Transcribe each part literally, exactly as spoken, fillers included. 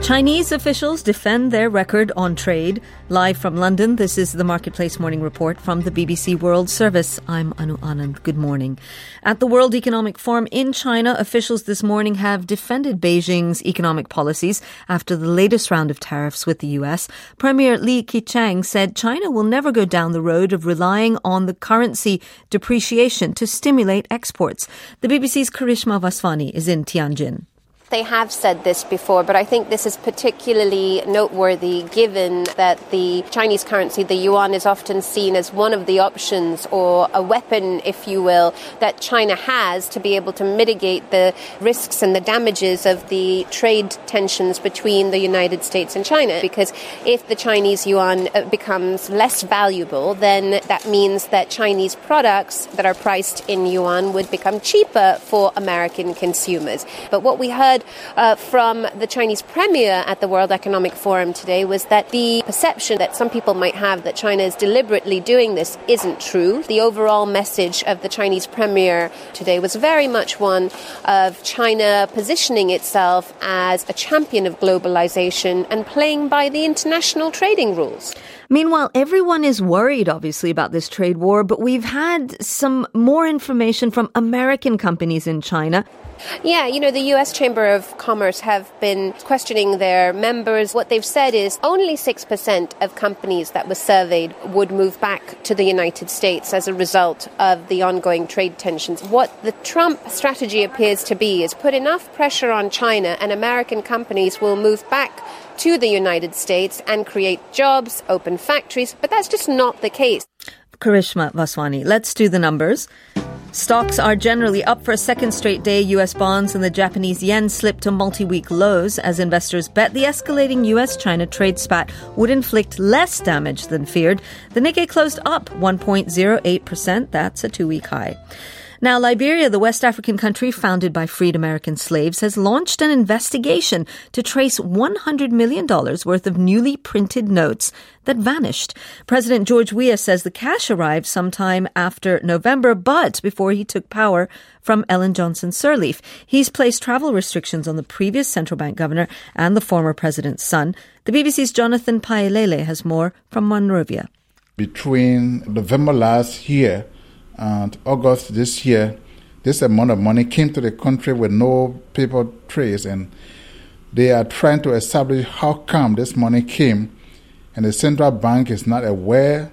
Chinese officials defend their record on trade. Live from London, this is the Marketplace Morning Report from the B B C World Service. I'm Anu Anand. Good morning. At the World Economic Forum in China, officials this morning have defended Beijing's economic policies after the latest round of tariffs with the U S. Premier Li Keqiang said China will never go down the road of relying on the currency depreciation to stimulate exports. The B B C's Karishma Vaswani is in Tianjin. They have said this before, but I think this is particularly noteworthy given that the Chinese currency, the yuan, is often seen as one of the options or a weapon, if you will, that China has to be able to mitigate the risks and the damages of the trade tensions between the United States and China. Because if the Chinese yuan becomes less valuable, then that means that Chinese products that are priced in yuan would become cheaper for American consumers. But what we heard Uh, from the Chinese premier at the World Economic Forum today was that the perception that some people might have that China is deliberately doing this isn't true. The overall message of the Chinese premier today was very much one of China positioning itself as a champion of globalization and playing by the international trading rules. Meanwhile, everyone is worried, obviously, about this trade war, but we've had some more information from American companies in China. Yeah, you know, the U S Chamber of Commerce have been questioning their members. What they've said is only six percent of companies that were surveyed would move back to the United States as a result of the ongoing trade tensions. What the Trump strategy appears to be is put enough pressure on China and American companies will move back to the United States and create jobs, open factories, but that's just not the case. Karishma Vaswani, let's do the numbers. Stocks are generally up for a second straight day. U S bonds and the Japanese yen slipped to multi-week lows as investors bet the escalating U S-China trade spat would inflict less damage than feared. The Nikkei closed up one point zero eight percent. That's a two-week high. Now, Liberia, the West African country founded by freed American slaves, has launched an investigation to trace one hundred million dollars worth of newly printed notes that vanished. President George Weah says the cash arrived sometime after November, but before he took power from Ellen Johnson Sirleaf. He's placed travel restrictions on the previous central bank governor and the former president's son. The B B C's Jonathan Paelele has more from Monrovia. Between November last year and August this year, this amount of money came to the country with no paper trace, and they are trying to establish how come this money came, and the central bank is not aware,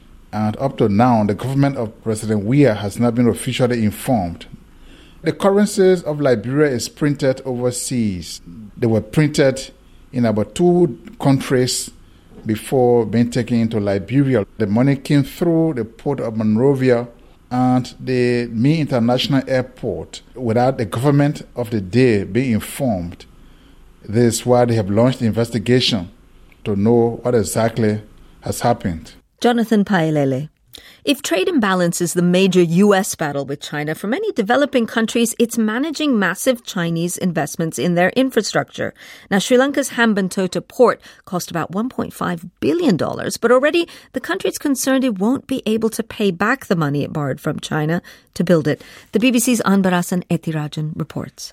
and up to now, the government of President Weah has not been officially informed. The currencies of Liberia is printed overseas. They were printed in about two countries before being taken into Liberia. The money came through the port of Monrovia and the Mee International Airport without the government of the day being informed. This is why they have launched the investigation to know what exactly has happened. Jonathan Paelele. If trade imbalance is the major U S battle with China, for many developing countries, it's managing massive Chinese investments in their infrastructure. Now, Sri Lanka's Hambantota port cost about one point five billion dollars, but already the country's concerned it won't be able to pay back the money it borrowed from China to build it. The B B C's Anbarasan Ethirajan reports.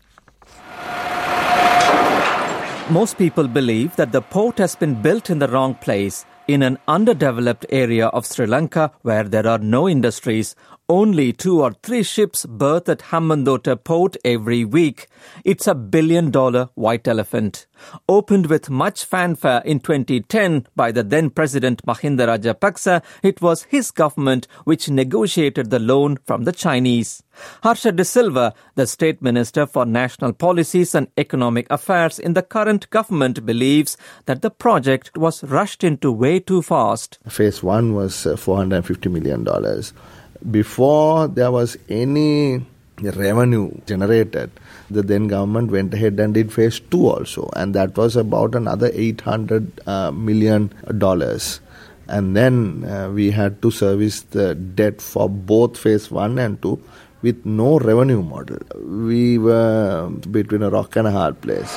Most people believe that the port has been built in the wrong place, in an underdeveloped area of Sri Lanka where there are no industries. Only two or three ships berth at Hambantota port every week. It's a billion-dollar white elephant. Opened with much fanfare in twenty ten by the then-President Mahinda Rajapaksa, it was his government which negotiated the loan from the Chinese. Harsha De Silva, the State Minister for National Policies and Economic Affairs in the current government, believes that the project was rushed into way too fast. Phase one was uh, four hundred fifty million dollars. Before there was any revenue generated, the then government went ahead and did phase two also, and that was about another eight hundred uh, million dollars. And then uh, we had to service the debt for both phase one and two with no revenue model. We were between a rock and a hard place.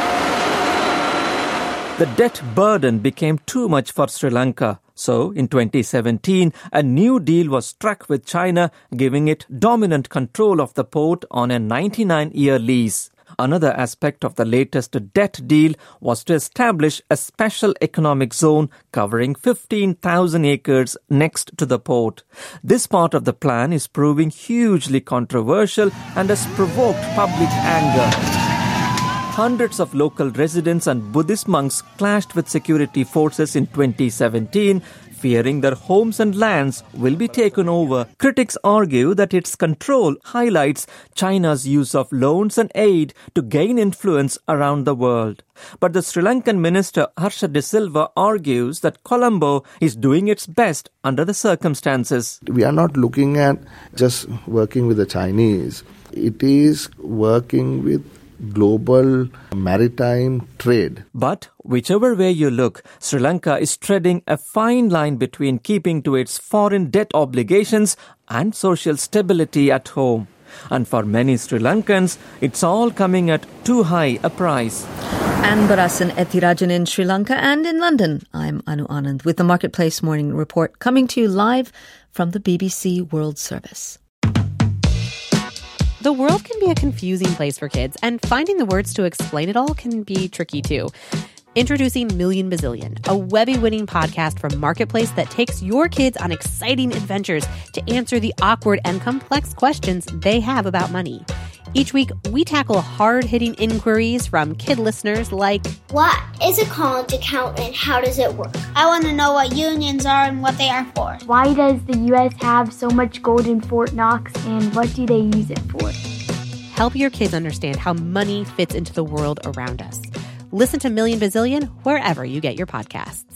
The debt burden became too much for Sri Lanka. So, in twenty seventeen, a new deal was struck with China, giving it dominant control of the port on a ninety-nine year lease. Another aspect of the latest debt deal was to establish a special economic zone covering fifteen thousand acres next to the port. This part of the plan is proving hugely controversial and has provoked public anger. Hundreds of local residents and Buddhist monks clashed with security forces in twenty seventeen, fearing their homes and lands will be taken over. Critics argue that its control highlights China's use of loans and aid to gain influence around the world. But the Sri Lankan minister Harsha De Silva argues that Colombo is doing its best under the circumstances. We are not looking at just working with the Chinese. It is working with global maritime trade. But whichever way you look, Sri Lanka is treading a fine line between keeping to its foreign debt obligations and social stability at home. And for many Sri Lankans, it's all coming at too high a price. Anne Barasan Ethirajan in Sri Lanka and in London. I'm Anu Anand with the Marketplace Morning Report coming to you live from the B B C World Service. The world can be a confusing place for kids, and finding the words to explain it all can be tricky too. Introducing Million Bazillion, a Webby-winning podcast from Marketplace that takes your kids on exciting adventures to answer the awkward and complex questions they have about money. Each week, we tackle hard-hitting inquiries from kid listeners like, what is a college account and how does it work? I want to know what unions are and what they are for. Why does the U S have so much gold in Fort Knox and what do they use it for? Help your kids understand how money fits into the world around us. Listen to Million Bazillion wherever you get your podcasts.